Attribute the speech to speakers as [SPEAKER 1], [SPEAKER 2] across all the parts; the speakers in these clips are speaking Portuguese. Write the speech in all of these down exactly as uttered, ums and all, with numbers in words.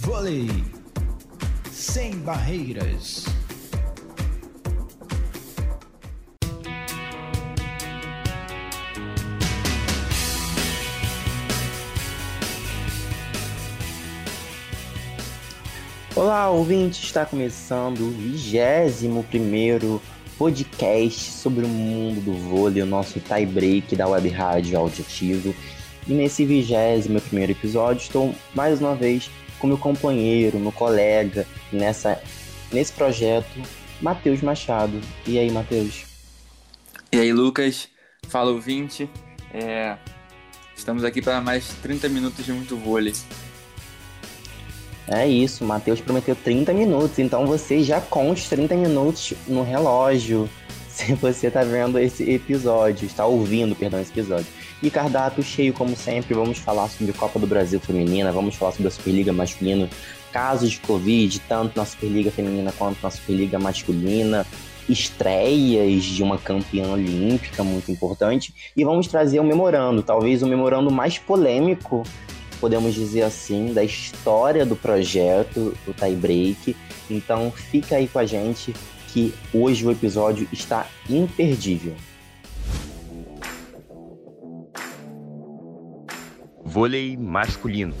[SPEAKER 1] Vôlei sem barreiras.
[SPEAKER 2] Olá, ouvinte! Está começando o vigésimo primeiro podcast sobre o mundo do vôlei, o nosso tie break da Web Rádio Auditivo. E nesse vigésimo primeiro episódio estou mais uma vez com meu companheiro, meu colega nessa, nesse projeto, Matheus Machado. E aí, Matheus?
[SPEAKER 3] E aí, Lucas? Fala, ouvinte. É... Estamos aqui para mais trinta minutos de muito vôlei.
[SPEAKER 2] É isso, o Matheus prometeu trinta minutos, então você já conta os trinta minutos no relógio, se você está vendo esse episódio, está ouvindo, perdão, esse episódio. E cardápio cheio, como sempre, vamos falar sobre a Copa do Brasil Feminina, vamos falar sobre a Superliga Masculina, casos de Covid, tanto na Superliga Feminina quanto na Superliga Masculina, estreias de uma campeã olímpica muito importante, e vamos trazer um memorando, talvez o memorando mais polêmico, podemos dizer assim, da história do projeto, do tie break. Então fica aí com a gente que hoje o episódio está imperdível.
[SPEAKER 4] Vôlei masculino.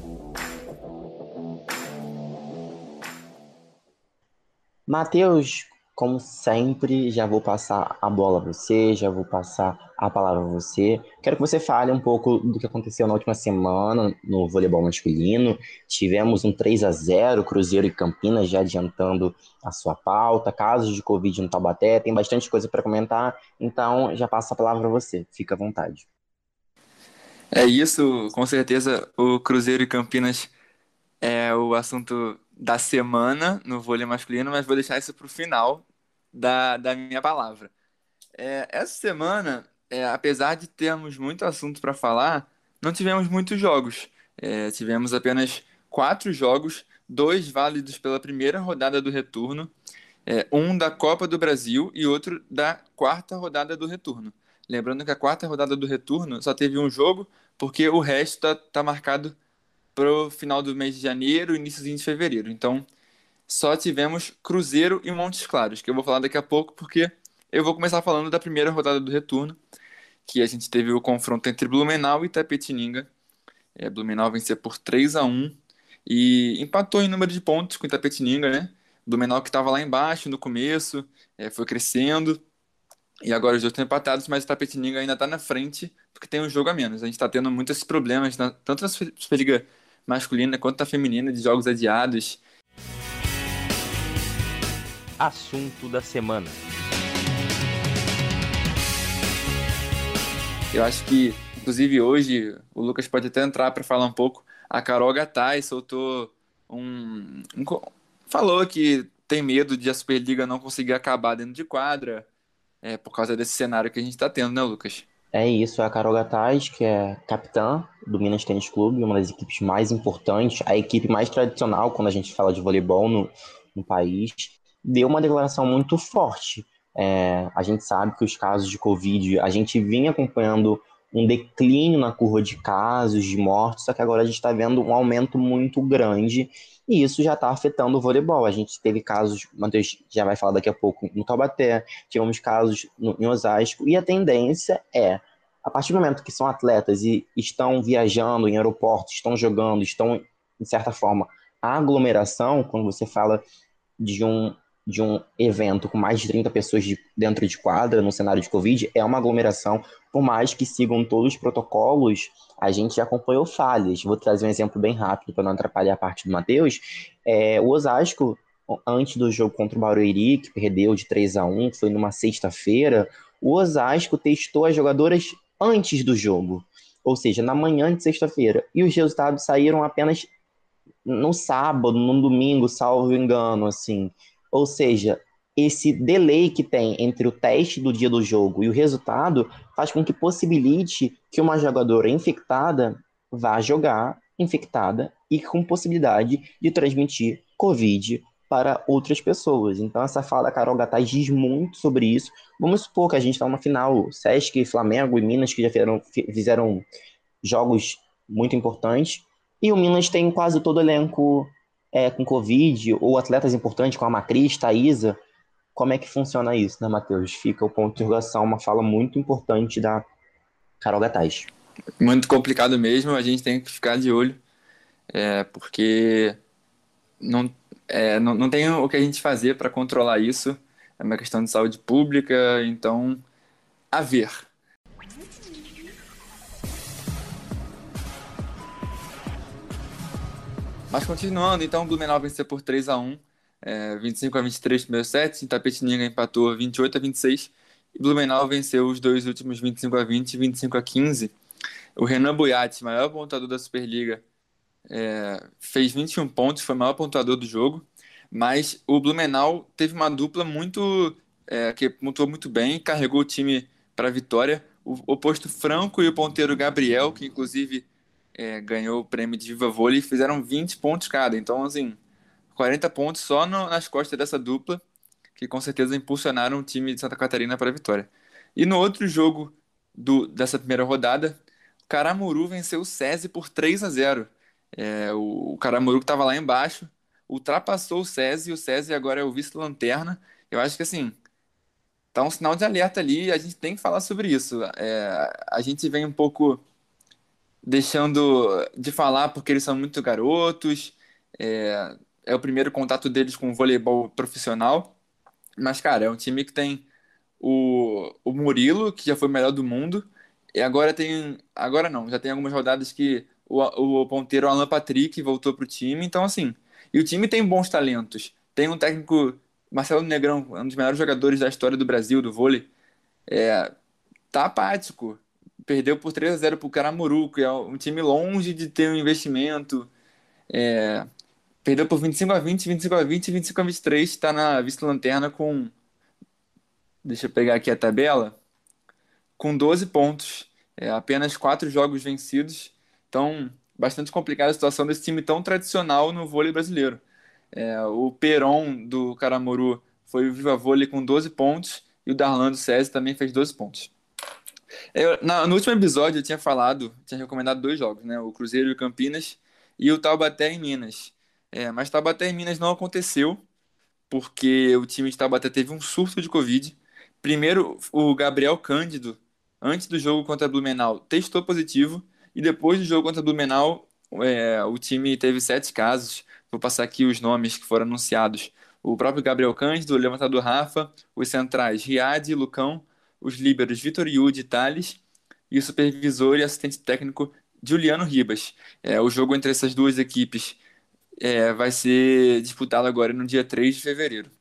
[SPEAKER 2] Matheus, como sempre, já vou passar a bola a você, já vou passar a palavra a você. Quero que você fale um pouco do que aconteceu na última semana no voleibol masculino. Tivemos um três a zero, Cruzeiro e Campinas já adiantando a sua pauta, casos de Covid no Taubaté, tem bastante coisa para comentar, então já passo a palavra a você, fica à vontade.
[SPEAKER 3] É isso, com certeza o Cruzeiro e Campinas é o assunto da semana no vôlei masculino, mas vou deixar isso para o final da, da minha palavra. É, essa semana, é, apesar de termos muito assunto para falar, não tivemos muitos jogos. É, tivemos apenas quatro jogos, dois válidos pela primeira rodada do retorno, é, um da Copa do Brasil e outro da quarta rodada do retorno. Lembrando que a quarta rodada do retorno só teve um jogo, porque o resto está tá marcado para o final do mês de janeiro e iníciozinho de fevereiro. Então, só tivemos Cruzeiro e Montes Claros, que eu vou falar daqui a pouco, porque eu vou começar falando da primeira rodada do retorno, que a gente teve o confronto entre Blumenau e Itapetininga. É, Blumenau venceu por três a um e empatou em número de pontos com Itapetininga, né? Blumenau que estava lá embaixo no começo, é, foi crescendo, e agora os dois estão empatados, mas o Itapetininga ainda está na frente, porque tem um jogo a menos. A gente está tendo muitos problemas, na, tanto na Superliga masculina quanto na feminina, de jogos adiados.
[SPEAKER 4] Assunto da semana.
[SPEAKER 3] Eu acho que, inclusive hoje, o Lucas pode até entrar para falar um pouco. A Carol Gattai soltou um, um... falou que tem medo de a Superliga não conseguir acabar dentro de quadra, é, por causa desse cenário que a gente está tendo, né, Lucas?
[SPEAKER 2] É isso, é a Carol Gattai, que é capitã do Minas Tênis Clube, uma das equipes mais importantes, a equipe mais tradicional quando a gente fala de voleibol no, no país, deu uma declaração muito forte. É, a gente sabe que os casos de Covid, a gente vinha acompanhando um declínio na curva de casos, de mortes, só que agora a gente está vendo um aumento muito grande e isso já está afetando o voleibol. A gente teve casos, o Matheus já vai falar daqui a pouco, no Taubaté, tivemos casos no, em Osasco, e a tendência é, a partir do momento que são atletas e estão viajando em aeroportos, estão jogando, estão, de certa forma, a aglomeração, quando você fala de um, de um evento com mais de trinta pessoas de, dentro de quadra, no cenário de Covid, é uma aglomeração, por mais que sigam todos os protocolos, a gente já acompanhou falhas. Vou trazer um exemplo bem rápido para não atrapalhar a parte do Matheus. É, o Osasco, antes do jogo contra o Barueri, que perdeu de três a um, foi numa sexta-feira, o Osasco testou as jogadoras antes do jogo, ou seja, na manhã de sexta-feira, e os resultados saíram apenas no sábado, no domingo, salvo engano, assim. Ou seja, esse delay que tem entre o teste do dia do jogo e o resultado faz com que possibilite que uma jogadora infectada vá jogar infectada e com possibilidade de transmitir Covid para outras pessoas. Então essa fala da Carol Gattai diz muito sobre isso. Vamos supor que a gente está numa final, Sesc, Flamengo e Minas, que já fizeram, fizeram jogos muito importantes, e o Minas tem quase todo o elenco é, com Covid, ou atletas importantes como a Macris, Thaisa, como é que funciona isso, né, Matheus? Fica o ponto de interrogação, uma fala muito importante da Carol Gataz.
[SPEAKER 3] Muito complicado mesmo, a gente tem que ficar de olho, é, porque não, é, não, não tem o que a gente fazer para controlar isso. É uma questão de saúde pública, então, a ver. Mas continuando, então, o Blumenau venceu por três a um, é, vinte e cinco a vinte e três primeiro set, Itapetininga empatou vinte e oito a vinte e seis, e Blumenau venceu os dois últimos vinte e cinco a vinte e vinte e cinco a quinze. O Renan Boiati, maior pontuador da Superliga, é, fez vinte e um pontos, foi o maior pontuador do jogo, mas o Blumenau teve uma dupla muito é, que pontuou muito bem, carregou o time para a vitória. O oposto Franco e o ponteiro Gabriel, que inclusive é, ganhou o prêmio de Viva Vôlei, fizeram vinte pontos cada. Então, assim, quarenta pontos só no- nas costas dessa dupla, que com certeza impulsionaram o time de Santa Catarina para a vitória. E no outro jogo do- dessa primeira rodada, o Caramuru venceu o SESI por três a zero. É, o, o Caramuru que estava lá embaixo ultrapassou o SESI, e o SESI agora é o vice-lanterna. Eu acho que assim, tá um sinal de alerta ali e a gente tem que falar sobre isso. É, a gente vem um pouco deixando de falar porque eles são muito garotos, é, é o primeiro contato deles com o voleibol profissional, mas, cara, é um time que tem o, o Murilo, que já foi o melhor do mundo, e agora tem. Agora não, já tem algumas rodadas que o, o ponteiro Alan Patrick voltou pro time, então assim. E o time tem bons talentos. Tem um técnico, Marcelo Negrão, um dos melhores jogadores da história do Brasil, do vôlei, tá apático. Perdeu por três a zero pro Caramuru, que é um time longe de ter um investimento. Perdeu por vinte e cinco a vinte, vinte e cinco a vinte, vinte e cinco a vinte e três, tá na vice-lanterna com. Deixa eu pegar aqui a tabela. Com doze pontos, é, apenas quatro jogos vencidos. Então, bastante complicada a situação desse time tão tradicional no vôlei brasileiro. É, o Peron do Caramuru foi o Viva Vôlei com doze pontos e o Darlan do SESI também fez doze pontos. Eu, na- no último episódio eu tinha falado, tinha recomendado dois jogos, né? O Cruzeiro e o Campinas e o Taubaté em Minas. É, mas Taubaté em Minas não aconteceu porque o time de Taubaté teve um surto de Covid. Primeiro, o Gabriel Cândido, antes do jogo contra a Blumenau, testou positivo, e depois do jogo contra a Blumenau, é, o time teve sete casos. Vou passar aqui os nomes que foram anunciados. O próprio Gabriel Cândido, o levantador Rafa, os centrais Riad e Lucão, os líberos Vitor Yudi e Thales, e o supervisor e assistente técnico Juliano Ribas. É, o jogo entre essas duas equipes é, vai ser disputado agora no dia três de fevereiro.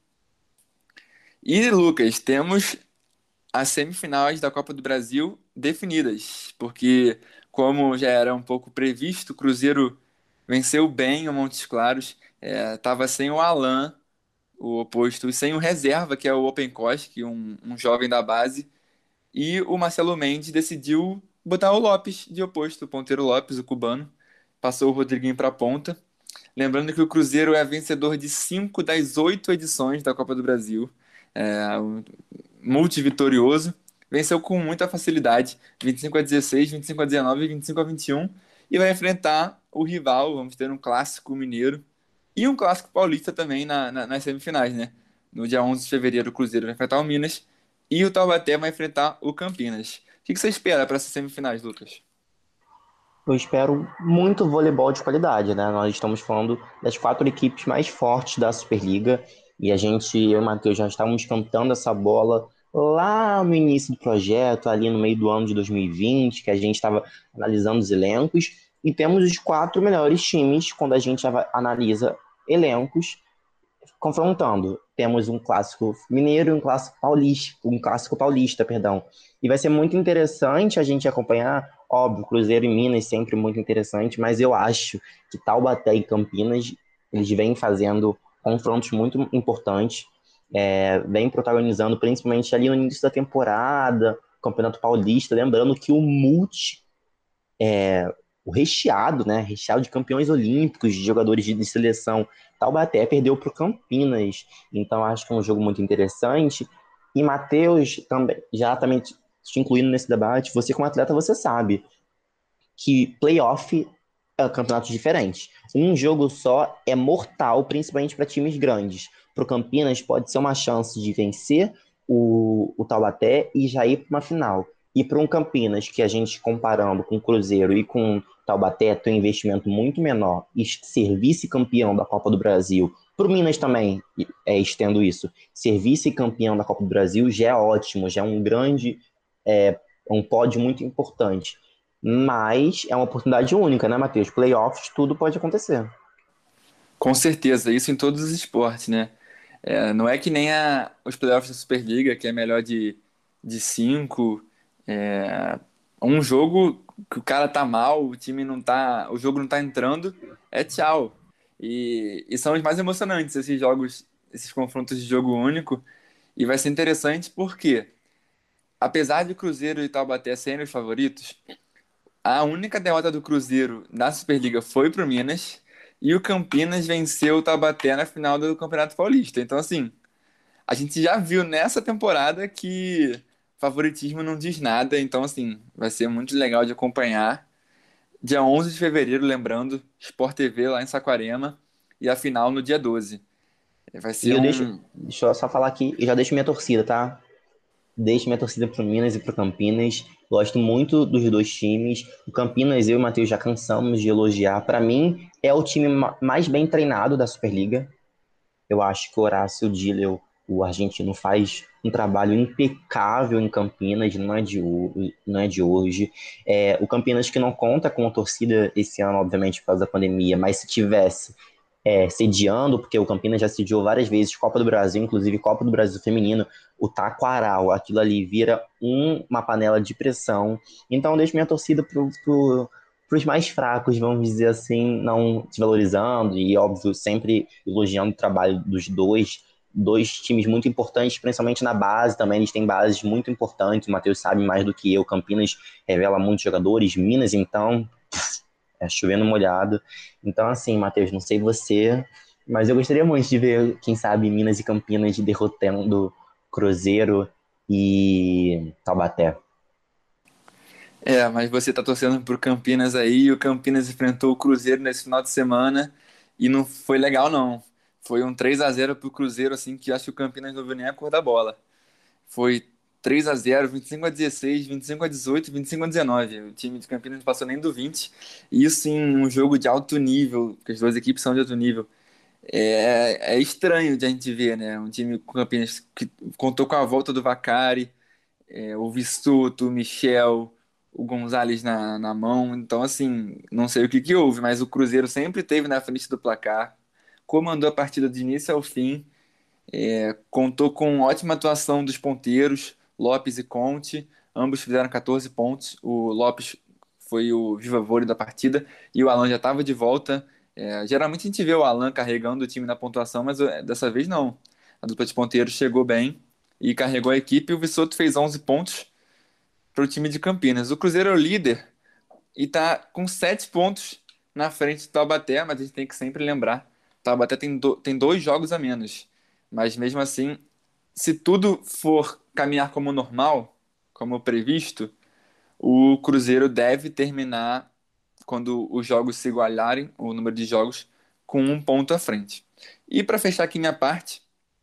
[SPEAKER 3] E, Lucas, temos as semifinais da Copa do Brasil definidas, porque, como já era um pouco previsto, o Cruzeiro venceu bem o Montes Claros, estava sem o Alan, o oposto, e sem o reserva, que é o Open Koski, um, um jovem da base, e o Marcelo Mendes decidiu botar o Lopes de oposto, o ponteiro Lopes, o cubano, passou o Rodriguinho para a ponta. Lembrando que o Cruzeiro é vencedor de cinco das oito edições da Copa do Brasil, é um multivitorioso, venceu com muita facilidade, vinte e cinco a dezesseis, vinte e cinco a dezenove e vinte e cinco a vinte e um, e vai enfrentar o rival. Vamos ter um clássico mineiro e um clássico paulista também na, na- nas semifinais, né? No dia onze de fevereiro, o Cruzeiro vai enfrentar o Minas e o Taubaté vai enfrentar o Campinas. O que que você espera para essas semifinais, Lucas?
[SPEAKER 2] Eu espero muito voleibol de qualidade, né? Nós estamos falando das quatro equipes mais fortes da Superliga e a gente, eu e o Matheus, já estávamos cantando essa bola lá no início do projeto, ali no meio do ano de dois mil e vinte, que a gente estava analisando os elencos, e temos os quatro melhores times quando a gente ava- analisa elencos confrontando. Temos um clássico mineiro e um clássico paulista, um clássico paulista, perdão. E vai ser muito interessante a gente acompanhar, óbvio, Cruzeiro e Minas sempre muito interessante, mas eu acho que Taubaté e Campinas, eles vêm fazendo confrontos muito importantes, é, vêm protagonizando principalmente ali no início da temporada, Campeonato Paulista, lembrando que o multi o recheado, né? Recheado de campeões olímpicos, de jogadores de, de seleção. Taubaté perdeu para o Campinas, então acho que é um jogo muito interessante. E Matheus, também, já também te incluindo nesse debate, você como atleta, você sabe que playoff é, campeonatos diferentes. Um jogo só é mortal, principalmente para times grandes. Para o Campinas, pode ser uma chance de vencer o, o Taubaté e já ir para uma final. E para um Campinas, que a gente comparando com o Cruzeiro e com o Taubaté, tem um investimento muito menor e ser vice-campeão da Copa do Brasil. Para o Minas também, é, estendo isso, ser vice-campeão da Copa do Brasil já é ótimo, já é um grande, é, um pódio muito importante. Mas é uma oportunidade única, né, Matheus? Playoffs, tudo pode acontecer.
[SPEAKER 3] Com certeza, isso em todos os esportes, né? É, não é que nem a, os playoffs da Superliga, que é melhor de, de cinco. É, um jogo que o cara tá mal, o time não tá. O jogo não tá entrando, é tchau. E, e são os mais emocionantes, esses jogos, esses confrontos de jogo único. E vai ser interessante porque, apesar de Cruzeiro e Taubaté serem os favoritos, a única derrota do Cruzeiro na Superliga foi pro Minas e o Campinas venceu o Taubaté na final do Campeonato Paulista. Então, assim, a gente já viu nessa temporada que favoritismo não diz nada. Então, assim, vai ser muito legal de acompanhar. Dia onze de fevereiro, lembrando, Sport T V lá em Saquarema e a final no dia doze. Vai
[SPEAKER 2] E
[SPEAKER 3] ser
[SPEAKER 2] eu deixo,
[SPEAKER 3] um.
[SPEAKER 2] deixa eu só falar aqui, eu já deixo minha torcida, tá? Deixo minha torcida pro Minas e pro Campinas. Gosto muito dos dois times. O Campinas, eu e o Matheus já cansamos de elogiar. Para mim, é o time ma- mais bem treinado da Superliga. Eu acho que o Horácio Dillel, o argentino, faz um trabalho impecável em Campinas, não é de, ho- não é de hoje. É, o Campinas que não conta com a torcida esse ano, obviamente, por causa da pandemia, mas se tivesse é, sediando, porque o Campinas já sediou várias vezes Copa do Brasil, inclusive Copa do Brasil Feminino, o Taquaral, aquilo ali vira um- uma panela de pressão. Então, eu deixo minha torcida pro, pro, pros mais fracos, vamos dizer assim, não desvalorizando e, óbvio, sempre elogiando o trabalho dos dois, dois times muito importantes, principalmente na base também, eles têm bases muito importantes, o Matheus sabe mais do que eu, Campinas revela muitos jogadores, Minas, então, é chovendo molhado. Então, assim, Matheus, não sei você, mas eu gostaria muito de ver, quem sabe, Minas e Campinas derrotando Cruzeiro e Taubaté.
[SPEAKER 3] É, mas você tá torcendo pro Campinas aí, e o Campinas enfrentou o Cruzeiro nesse final de semana e não foi legal, não. Foi um três a zero pro Cruzeiro, assim, que acho que o Campinas não viu nem a cor da bola. Foi três a zero, vinte e cinco a dezesseis, vinte e cinco a dezoito, vinte e cinco a dezenove. O time de Campinas não passou nem do vinte. E isso em um jogo de alto nível, porque as duas equipes são de alto nível. É, é estranho de a gente ver, né? Um time com Campinas que contou com a volta do Vacari, é, o Vissuto, o Michel, o Gonzalez na, na mão. Então, assim, não sei o que que houve, mas o Cruzeiro sempre esteve na frente do placar, comandou a partida de início ao fim, é, contou com ótima atuação dos ponteiros, Lopes e Conte. Ambos fizeram quatorze pontos. O Lopes foi o viva-voz da partida e o Alan já estava de volta. É, geralmente a gente vê o Alan carregando o time na pontuação, mas é, dessa vez não. A dupla de ponteiros chegou bem e carregou a equipe. E o Vissoto fez onze pontos para o time de Campinas. O Cruzeiro é o líder e está com sete pontos na frente do Taubaté, mas a gente tem que sempre lembrar: o Taubaté tem, do- tem dois jogos a menos. Mas mesmo assim, se tudo for caminhar como normal, como previsto, o Cruzeiro deve terminar, quando os jogos se igualarem, o número de jogos, com um ponto à frente. E para fechar aqui minha parte,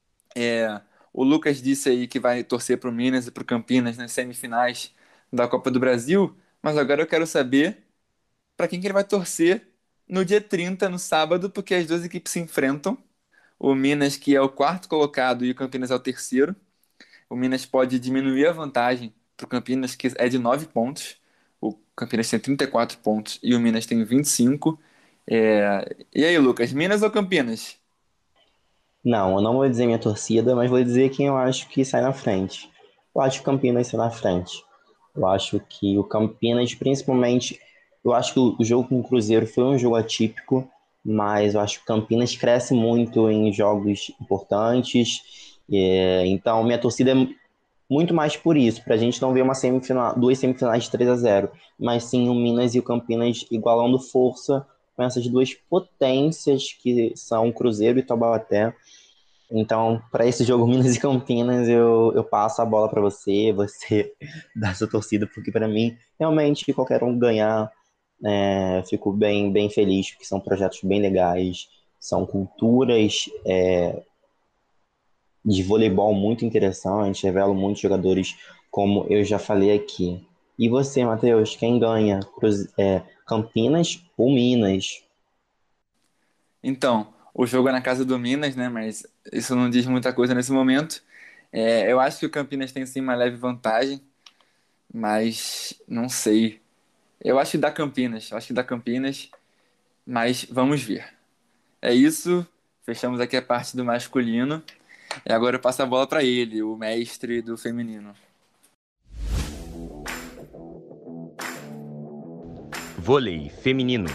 [SPEAKER 3] é, o Lucas disse aí que vai torcer para o Minas e para o Campinas nas semifinais da Copa do Brasil, mas agora eu quero saber para quem que ele vai torcer no dia trinta, no sábado, porque as duas equipes se enfrentam. O Minas, que é o quarto colocado, e o Campinas é o terceiro. O Minas pode diminuir a vantagem para o Campinas, que é de nove pontos. O Campinas tem trinta e quatro pontos e o Minas tem vinte e cinco. É... E aí, Lucas, Minas ou Campinas?
[SPEAKER 2] Não, eu não vou dizer minha torcida, mas vou dizer quem eu acho que sai na frente. Eu acho que o Campinas sai na frente. Eu acho que o Campinas, principalmente, eu acho que o o jogo com o Cruzeiro foi um jogo atípico, mas eu acho que o Campinas cresce muito em jogos importantes. É, então, minha torcida é muito mais por isso, para a gente não ver uma semifinal, duas semifinais de três a zero, mas sim o Minas e o Campinas igualando força com essas duas potências que são Cruzeiro e Taubaté. Então, para esse jogo Minas e Campinas, eu, eu passo a bola para você, você dá sua torcida, porque para mim, realmente, qualquer um ganhar É, eu fico bem, bem feliz, porque são projetos bem legais, são culturas de voleibol muito interessantes, revelam muitos jogadores, como eu já falei aqui. E você, Matheus, quem ganha? Cruz- é, Campinas ou Minas?
[SPEAKER 3] Então, o jogo é na casa do Minas, né? Mas isso não diz muita coisa nesse momento. É, eu acho que o Campinas tem sim uma leve vantagem, mas não sei. Eu acho que dá Campinas, eu acho que dá Campinas, mas vamos ver. É isso, fechamos aqui a parte do masculino. E agora eu passo a bola para ele, o mestre do feminino.
[SPEAKER 4] Vôlei feminino.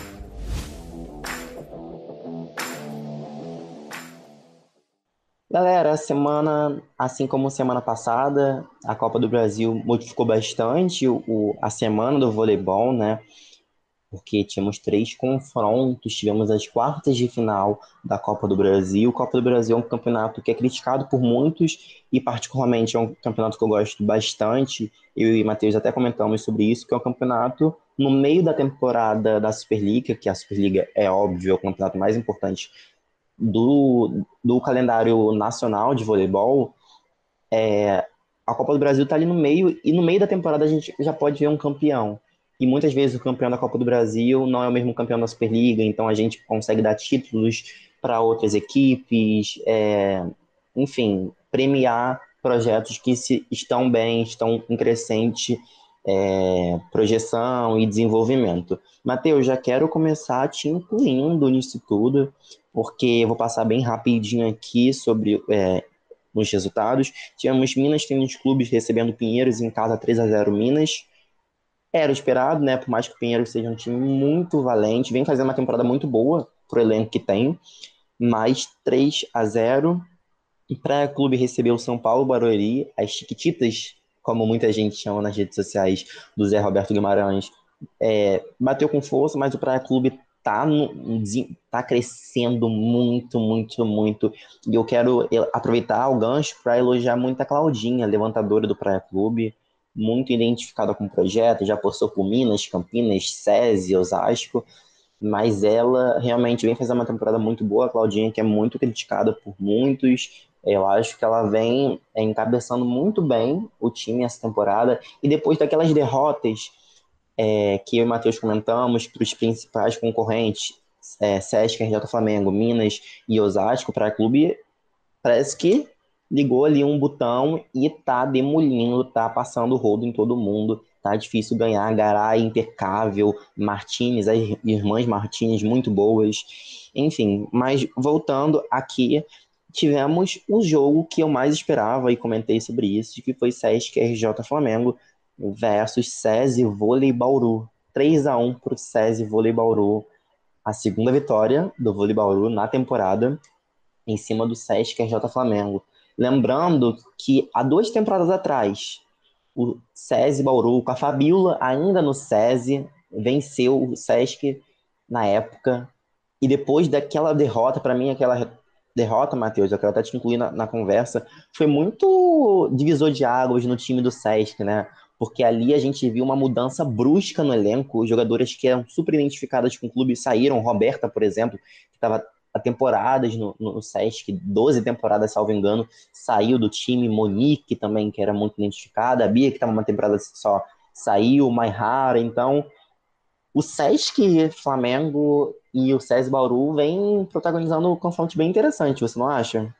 [SPEAKER 2] Galera, a semana, assim como semana passada, a Copa do Brasil modificou bastante o, o- a semana do voleibol, né? Porque tínhamos três confrontos, tivemos as quartas de final da Copa do Brasil. Copa do Brasil é um campeonato que é criticado por muitos e particularmente é um campeonato que eu gosto bastante. Eu e Matheus até comentamos sobre isso, que é um campeonato no meio da temporada da Superliga, que a Superliga é óbvio, é o campeonato mais importante do, do calendário nacional de voleibol. A Copa do Brasil está ali no meio, e no meio da temporada a gente já pode ver um campeão. E muitas vezes o campeão da Copa do Brasil não é o mesmo campeão da Superliga, então a gente consegue dar títulos para outras equipes, é, enfim, premiar projetos que se, estão bem, estão em crescente é, projeção e desenvolvimento. Matheus, já quero começar te incluindo nisso tudo, porque eu vou passar bem rapidinho aqui sobre é, os resultados. Tivemos Minas Tênis Clubes recebendo Pinheiros em casa três a zero Minas. Era o esperado, né? Por mais que o Pinheiros seja um time muito valente, vem fazendo uma temporada muito boa pro elenco que tem, mas três a zero. E Praia Clube recebeu o São Paulo Barueri, as Chiquititas, como muita gente chama nas redes sociais do Zé Roberto Guimarães, é, bateu com força, mas o Praia Clube tá, no, tá crescendo muito, muito, muito. E eu quero aproveitar o gancho para elogiar muito a Claudinha, levantadora do Praia Clube, muito identificada com o projeto, já passou por Minas, Campinas, SESI, Osasco, mas ela realmente vem fazendo uma temporada muito boa, a Claudinha, que é muito criticada por muitos. Eu acho que ela vem é, encabeçando muito bem o time essa temporada, e depois daquelas derrotas é, que eu e o Matheus comentamos para os principais concorrentes, é, Sesc, R J Flamengo, Minas e Osasco, para o clube, parece que ligou ali um botão e tá demolindo, tá passando o rodo em todo mundo. Tá difícil ganhar, Garay impecável, Martinez, as irmãs Martinez muito boas. Enfim, mas voltando aqui, tivemos um jogo que eu mais esperava e comentei sobre isso, que foi Sesc R J Flamengo versus SESI Vôlei Bauru. três a um para o SESI Vôlei Bauru. A segunda vitória do Vôlei Bauru na temporada em cima do Sesc R J Flamengo. Lembrando que há duas temporadas atrás, o SESI Bauru, com a Fabiola ainda no SESI, venceu o Sesc na época. E depois daquela derrota, para mim, aquela derrota, Matheus, eu quero até te incluir na, na conversa, foi muito divisor de águas no time do Sesc, né? Porque ali a gente viu uma mudança brusca no elenco, jogadoras que eram super identificadas com o clube saíram, Roberta, por exemplo, que estava há temporadas no, no Sesc, doze temporadas, salvo engano, saiu do time, Monique também, que era muito identificada, a Bia, que estava uma temporada só, saiu, Maihara, então o Sesc Flamengo e o SESI Bauru vêm protagonizando um confronto bem interessante, você não acha?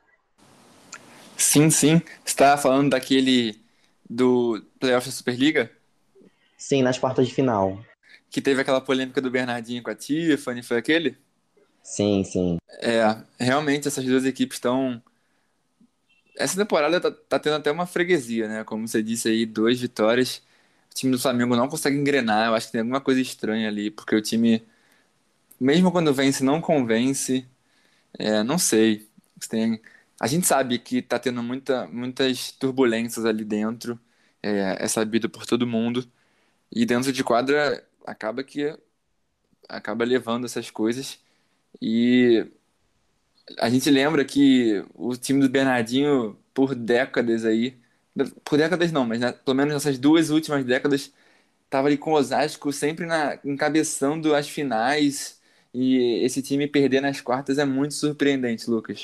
[SPEAKER 3] Sim, sim. Você está falando daquele do playoff da Superliga?
[SPEAKER 2] Sim, nas quartas de final.
[SPEAKER 3] Que teve aquela polêmica do Bernardinho com a Tiffany, foi aquele?
[SPEAKER 2] Sim, sim.
[SPEAKER 3] É, realmente essas duas equipes estão. Essa temporada tá, tá tendo até uma freguesia, né? Como você disse aí, duas vitórias. O time do Flamengo não consegue engrenar. Eu acho que tem alguma coisa estranha ali, porque o time, mesmo quando vence, não convence. É, não sei. Tem... A gente sabe que tá tendo muita, muitas turbulências ali dentro. É, é sabido por todo mundo. E dentro de quadra acaba que acaba levando essas coisas. E a gente lembra que o time do Bernardinho, por décadas aí, por décadas não, mas né, pelo menos nessas duas últimas décadas, tava ali com o Osasco sempre na, encabeçando as finais, e esse time perder nas quartas é muito surpreendente, Lucas.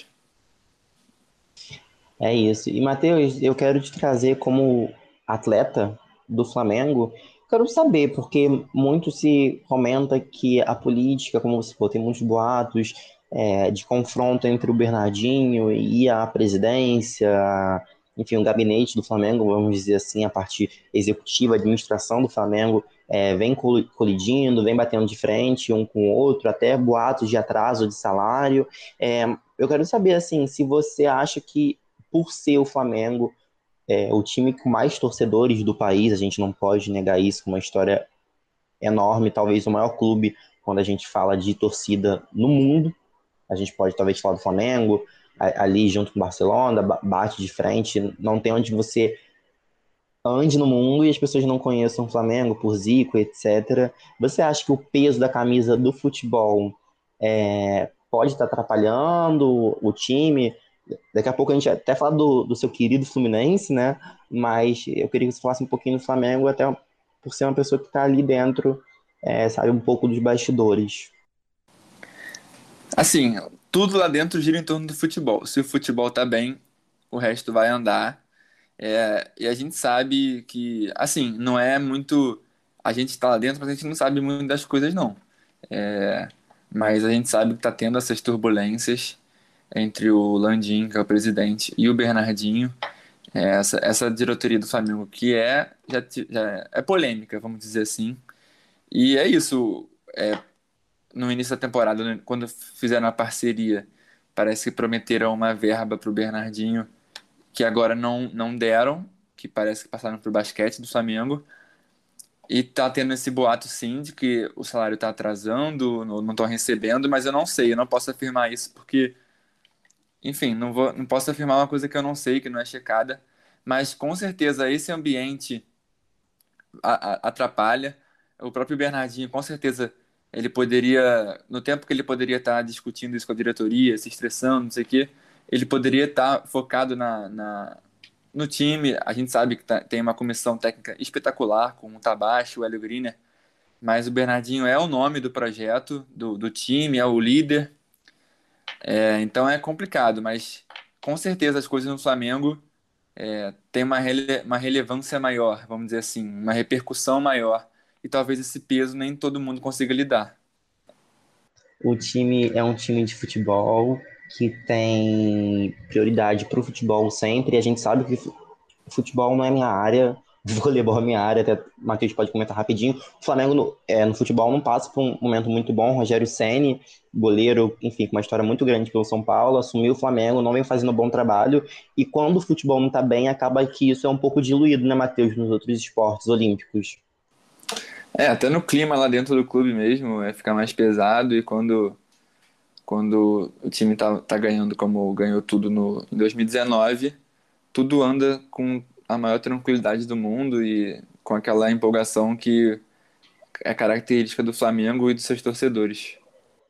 [SPEAKER 2] É isso. E, Matheus, eu quero te trazer como atleta do Flamengo. Quero saber, porque muito se comenta que a política, como você falou, tem muitos boatos é, de confronto entre o Bernardinho e a presidência, enfim, o gabinete do Flamengo, vamos dizer assim, a parte executiva, a administração do Flamengo, é, vem col- colidindo, vem batendo de frente um com o outro, até boatos de atraso de salário. É, eu quero saber, assim, se você acha que por ser o Flamengo é, o time com mais torcedores do país, a gente não pode negar isso, com uma história enorme, talvez o maior clube quando a gente fala de torcida no mundo. A gente pode talvez falar do Flamengo, ali junto com o Barcelona, bate de frente, não tem onde você ande no mundo e as pessoas não conheçam o Flamengo por Zico, etcétera. Você acha que o peso da camisa do futebol é, pode estar atrapalhando o time? Daqui a pouco a gente até fala do, do seu querido Fluminense, né? Mas eu queria que você falasse um pouquinho do Flamengo, até por ser uma pessoa que está ali dentro, é, sabe um pouco dos bastidores.
[SPEAKER 3] Assim, tudo lá dentro gira em torno do futebol. Se o futebol tá bem, o resto vai andar. É, e a gente sabe que, assim, não é muito. A gente tá lá dentro, mas a gente não sabe muito das coisas, não. É, mas a gente sabe que tá tendo essas turbulências entre o Landim, que é o presidente, e o Bernardinho. É, essa, essa diretoria do Flamengo, que é, já, ti- já é polêmica, vamos dizer assim. E é isso. É, no início da temporada, né, quando fizeram a parceria, parece que prometeram uma verba para o Bernardinho, que agora não, não deram, que parece que passaram para o basquete do Flamengo. E tá tendo esse boato, sim, de que o salário tá atrasando, não estão recebendo, mas eu não sei, eu não posso afirmar isso, porque, enfim, não vou, não posso afirmar uma coisa que eu não sei, que não é checada. Mas com certeza esse ambiente a- a- atrapalha. O próprio Bernardinho, com certeza, ele poderia, no tempo que ele poderia estar discutindo isso com a diretoria, se estressando, não sei o quê, ele poderia estar focado na, na- no time. A gente sabe que tá- tem uma comissão técnica espetacular, com o Tabacho, o Hélio Griner, mas o Bernardinho é o nome do projeto, do, do time, é o líder. É, então é complicado, mas com certeza as coisas no Flamengo tem uma, rele uma relevância maior, vamos dizer assim, uma repercussão maior. E talvez esse peso nem todo mundo consiga lidar.
[SPEAKER 2] O time é um time de futebol que tem prioridade para o futebol sempre, e a gente sabe que futebol não é minha área, voleibol é minha área, até o Matheus pode comentar rapidinho. O Flamengo no, é, no futebol não passa por um momento muito bom. Rogério Ceni, goleiro, enfim, com uma história muito grande pelo São Paulo, assumiu o Flamengo, não vem fazendo um bom trabalho, e quando o futebol não está bem, acaba que isso é um pouco diluído, né, Matheus, nos outros esportes olímpicos.
[SPEAKER 3] É, até no clima lá dentro do clube mesmo, é ficar mais pesado e quando, quando o time tá, tá ganhando como ganhou tudo no, em dois mil e dezenove, tudo anda com a maior tranquilidade do mundo e com aquela empolgação que é característica do Flamengo e dos seus torcedores.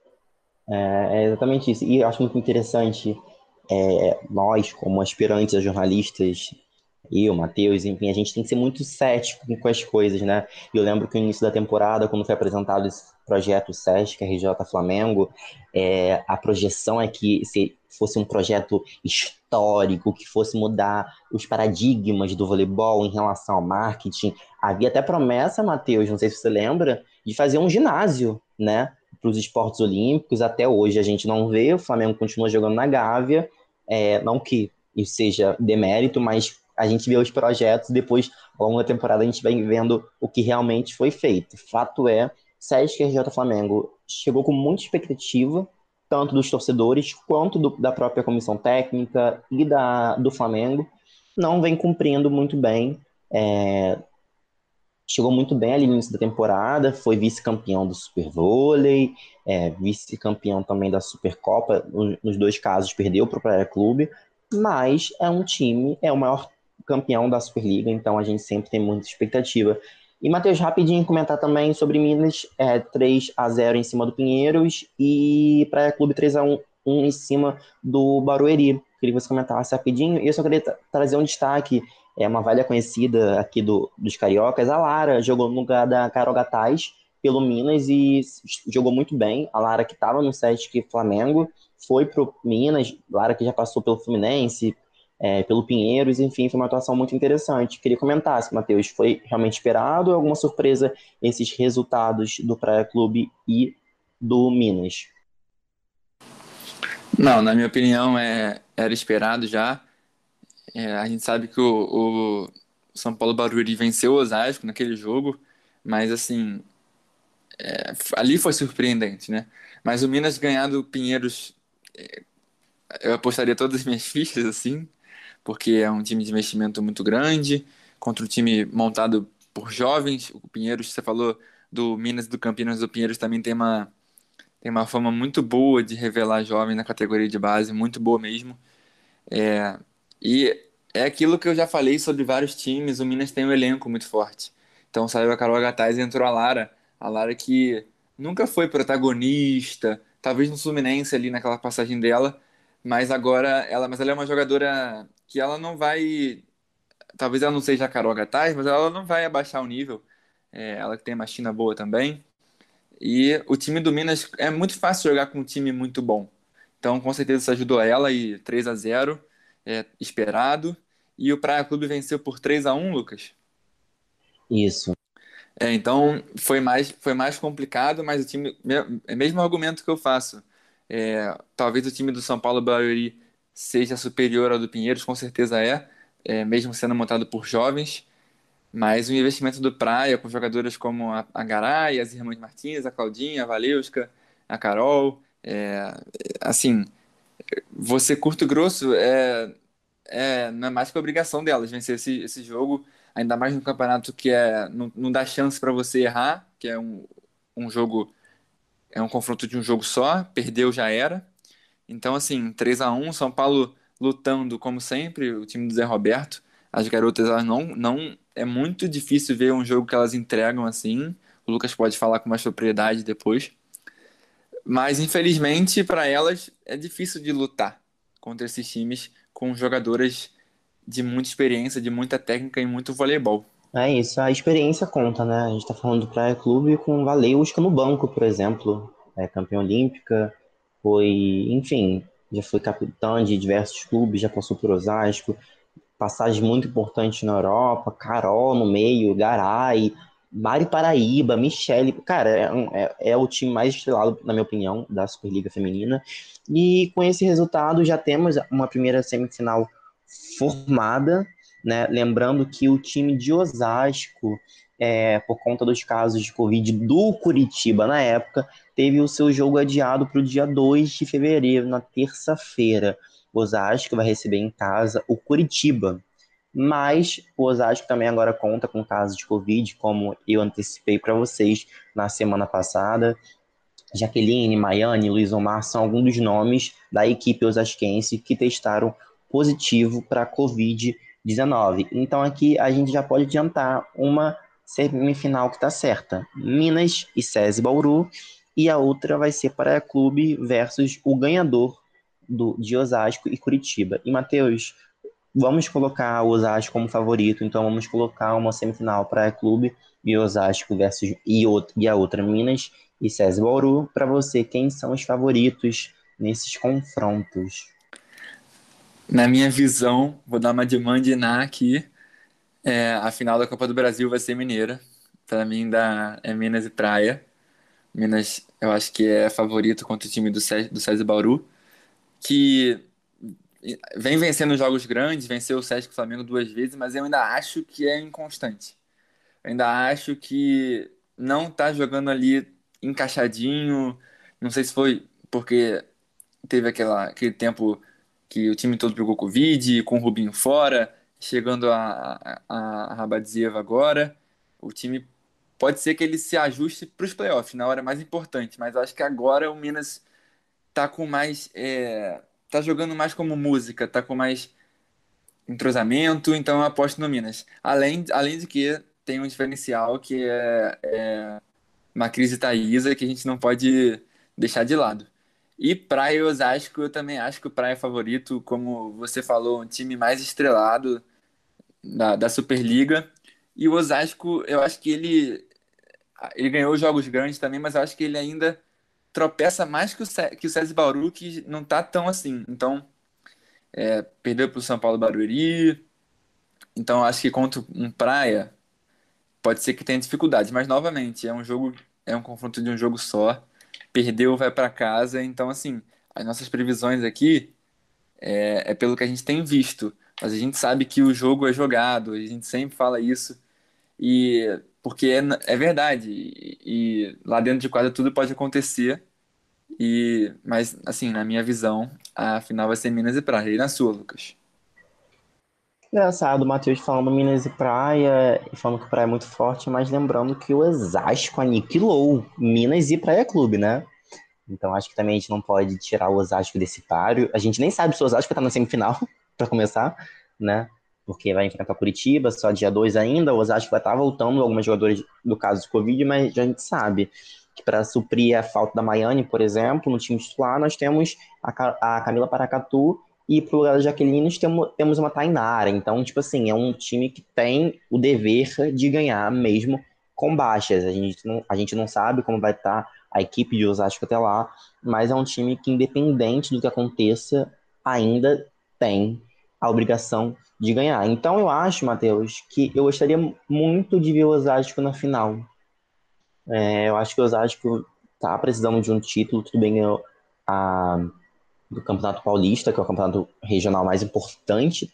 [SPEAKER 2] É, é exatamente isso. E eu acho muito interessante é, nós, como aspirantes a jornalistas, eu, Matheus, enfim, a gente tem que ser muito cético com as coisas, né? E eu lembro que no início da temporada, quando foi apresentado esse projeto Sesc R J Flamengo, é, a projeção é que se fosse um projeto histórico, que fosse mudar os paradigmas do voleibol em relação ao marketing. Havia até promessa, Matheus, não sei se você lembra, de fazer um ginásio, né? Para os esportes olímpicos. Até hoje a gente não vê, o Flamengo continua jogando na Gávea, é, não que isso seja demérito, mas a gente vê os projetos e depois, ao longo da temporada, a gente vai vendo o que realmente foi feito. Fato é, Sesc R J Flamengo chegou com muita expectativa, tanto dos torcedores quanto do, da própria comissão técnica e da, do Flamengo. Não vem cumprindo muito bem. É, chegou muito bem ali no início da temporada, foi vice-campeão do Super Vôlei, é, vice-campeão também da Supercopa, nos dois casos perdeu para o Praia Clube, mas é um time, é o maior campeão da Superliga, então a gente sempre tem muita expectativa. E, Matheus, rapidinho comentar também sobre Minas, é, três a zero em cima do Pinheiros e Praia Clube três a um em cima do Barueri. Queria que você comentasse rapidinho, e eu só queria tra- trazer um destaque é uma velha conhecida aqui do, dos cariocas. A Lara jogou no lugar da Carol Gataz pelo Minas e s- jogou muito bem. A Lara que estava no Sesc Flamengo foi pro Minas. Lara que já passou pelo Fluminense, é, pelo Pinheiros, enfim, foi uma atuação muito interessante. Queria comentar se, Matheus, foi realmente esperado ou alguma surpresa esses resultados do Praia Clube e do Minas?
[SPEAKER 3] Não, na minha opinião, é, era esperado já. É, a gente sabe que o, o São Paulo Barueri venceu o Osasco naquele jogo, mas assim, é, ali foi surpreendente, né? Mas o Minas ganhar do Pinheiros, eu apostaria todas as minhas fichas assim, porque é um time de investimento muito grande, contra um time montado por jovens. O Pinheiros, você falou do Minas e do Campinas, o Pinheiros também tem uma, tem uma fama muito boa de revelar jovens na categoria de base, muito boa mesmo. É, e é aquilo que eu já falei sobre vários times, o Minas tem um elenco muito forte. Então saiu a Carol Gataz e entrou a Lara, a Lara que nunca foi protagonista, talvez no Fluminense ali naquela passagem dela, mas agora ela, mas ela é uma jogadora que ela não vai, talvez ela não seja a Carol Gataz, mas ela não vai abaixar o nível. É, ela que tem uma China boa também. E o time do Minas é muito fácil jogar com um time muito bom. Então, com certeza, isso ajudou ela e três a zero, é, esperado. E o Praia Clube venceu por três a um, Lucas.
[SPEAKER 2] Isso.
[SPEAKER 3] É, então, foi mais, foi mais complicado, mas o time. É o mesmo argumento que eu faço. É, talvez o time do São Paulo Barueri seja superior ao do Pinheiros, com certeza é, é, mesmo sendo montado por jovens. Mas o investimento do Praia, com jogadoras como a, a Garay, as irmãs Martins, a Claudinha, a Valeuska, a Carol, é, assim, você curto e grosso é, é, não é mais que a obrigação delas vencer esse, esse jogo, ainda mais no campeonato que é, não, não dá chance para você errar, que é um, um jogo, é um confronto de um jogo só, perdeu já era. Então, assim, três a um, São Paulo lutando como sempre, o time do Zé Roberto. As garotas, elas não, não. É muito difícil ver um jogo que elas entregam assim. O Lucas pode falar com mais propriedade depois. Mas, infelizmente, para elas é difícil de lutar contra esses times com jogadoras de muita experiência, de muita técnica e muito voleibol.
[SPEAKER 2] É isso, a experiência conta, né? A gente tá falando do Praia Clube com Valeusca no banco, por exemplo. É campeã olímpica, foi, enfim, já foi capitã de diversos clubes, já passou por Osasco, passagens muito importantes na Europa, Carol no meio, Garay, Mari Paraíba, Michele. Cara, é, um- é, é o time mais estrelado, na minha opinião, da Superliga Feminina. E com esse resultado já temos uma primeira semifinal formada, né? Lembrando que o time de Osasco, é, por conta dos casos de Covid do Curitiba na época, teve o seu jogo adiado para o dia dois de fevereiro, na terça-feira. O Osasco vai receber em casa o Curitiba. Mas o Osasco também agora conta com casos de Covid, como eu antecipei para vocês na semana passada. Jaqueline, Maiane, Luiz Omar são alguns dos nomes da equipe osasquense que testaram positivo para covid dezenove. Então aqui a gente já pode adiantar uma semifinal que está certa. Minas e SESI Bauru. E a outra vai ser Praia Clube versus o ganhador do, de Osasco e Curitiba. E, Matheus, vamos colocar o Osasco como favorito, então vamos colocar uma semifinal Praia Clube e Osasco versus e, outra, e a outra Minas e SESI Bauru. Para você, quem são os favoritos nesses confrontos?
[SPEAKER 3] Na minha visão, vou dar uma de mandinar aqui. É, a final da Copa do Brasil vai ser mineira. Para mim, dá, é Minas e Praia. Minas, eu acho que é favorito contra o time do Cés- do César Bauru, que vem vencendo jogos grandes, venceu o Sesc Flamengo duas vezes, mas eu ainda acho que é inconstante. Eu ainda acho que não tá jogando ali encaixadinho. Não sei se foi porque teve aquela, aquele tempo que o time todo pegou Covid, com o Rubinho fora, chegando a, a, a Rabadzieva agora. O time pode ser que ele se ajuste para os playoffs na hora mais importante, mas eu acho que agora o Minas tá com mais. É, tá jogando mais como música, tá com mais entrosamento, então eu aposto no Minas. Além, além de que tem um diferencial que é, é Macris e Thaísa, que a gente não pode deixar de lado. E Praia e Osasco, eu também acho que o Praia é favorito, como você falou, um time mais estrelado da, da Superliga. E o Osasco, eu acho que ele, ele ganhou jogos grandes também, mas eu acho que ele ainda tropeça mais que o, Ce- que o César Bauru, que não tá tão assim. Então, é, perdeu para o São Paulo Barueri. Então, eu acho que contra um Praia, pode ser que tenha dificuldade. Mas, novamente, é um jogo, é um confronto de um jogo só. Perdeu, vai para casa. Então, assim, as nossas previsões aqui é, é pelo que a gente tem visto. Mas a gente sabe que o jogo é jogado, a gente sempre fala isso. E porque é, é verdade. E, e lá dentro de quadra tudo pode acontecer. E, mas, assim, na minha visão, a final vai ser Minas e Praia. E na sua, Lucas?
[SPEAKER 2] Engraçado, o Matheus falando Minas e Praia, e falando que o Praia é muito forte, mas lembrando que o Osasco aniquilou Minas e Praia Clube, né? Então acho que também a gente não pode tirar o Osasco desse páreo. A gente nem sabe se o Osasco tá na semifinal, para começar, né? Porque vai enfrentar Curitiba, só dia dois ainda. O Osasco vai estar voltando alguns jogadores do caso de Covid, mas a gente sabe que para suprir a falta da Maiane, por exemplo, no time titular, nós temos a, Ca- a Camila Paracatu e pro lugar da Jaqueline nós temos, temos uma Tainara. Então, tipo assim, é um time que tem o dever de ganhar mesmo com baixas. A gente não, a gente não sabe como vai estar a equipe de Osasco até lá, mas é um time que, independente do que aconteça, ainda tem a obrigação de ganhar. Então eu acho, Matheus, que eu gostaria muito de ver o Osasco na final. É, eu acho que o Osasco tá precisando de um título, tudo bem, ganhou a, do Campeonato Paulista, que é o campeonato regional mais importante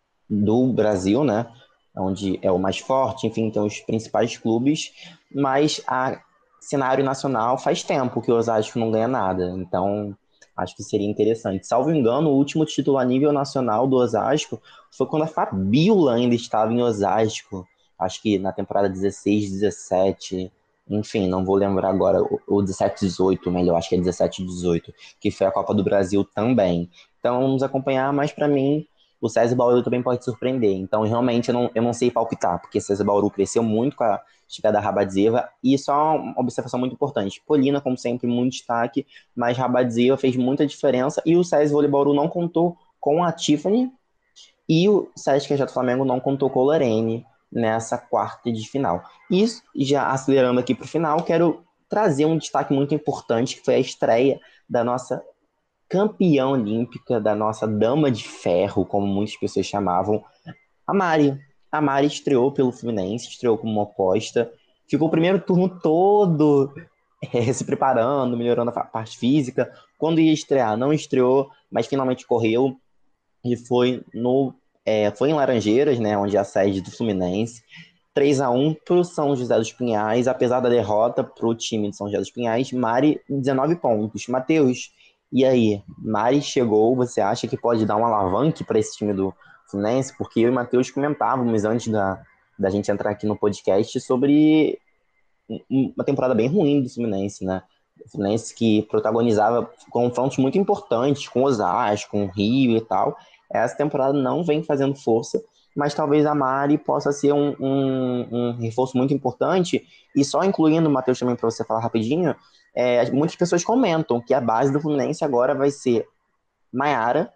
[SPEAKER 2] do Brasil, né? Onde é o mais forte, enfim, tem os principais clubes, mas a cenário nacional faz tempo que o Osasco não ganha nada, então acho que seria interessante. Salvo engano, o último título a nível nacional do Osasco foi quando a Fabiola ainda estava em Osasco, acho que na temporada dezesseis, dezessete, enfim, não vou lembrar agora, o dezessete, dezoito, melhor, acho que é dezessete, dezoito, que foi a Copa do Brasil também. Então vamos acompanhar, mas para mim o César Bauru também pode surpreender. Então, realmente, eu não, eu não sei palpitar, porque César Bauru cresceu muito com a chegada da Rabadzeva. E só uma observação muito importante: Polina, como sempre, muito destaque, mas Rabadzeva fez muita diferença. E o César Vôlei Bauru não contou com a Tiffany, e o Sesc J Flamengo não contou com o Lorene nessa quarta de final. E já acelerando aqui para o final, quero trazer um destaque muito importante, que foi a estreia da nossa campeã olímpica, da nossa dama de ferro, como muitas pessoas chamavam, a Mari. A Mari estreou pelo Fluminense, estreou como uma aposta, ficou o primeiro turno todo é, se preparando, melhorando a parte física. Quando ia estrear, não estreou, mas finalmente correu e foi no é, foi em Laranjeiras, né, onde é a sede do Fluminense. três a um para o São José dos Pinhais, apesar da derrota para o time de São José dos Pinhais, Mari, dezenove pontos. Matheus, e aí? Mari chegou, você acha que pode dar um alavanque para esse time do Fluminense? Porque eu e o Matheus comentávamos antes da, da gente entrar aqui no podcast sobre uma temporada bem ruim do Fluminense, né? O Fluminense que protagonizava confrontos muito importantes com Osasco, com o Rio e tal. Essa temporada não vem fazendo força, mas talvez a Mari possa ser um, um, um reforço muito importante. E só incluindo, Matheus, também para você falar rapidinho, é, muitas pessoas comentam que a base do Fluminense agora vai ser Maiara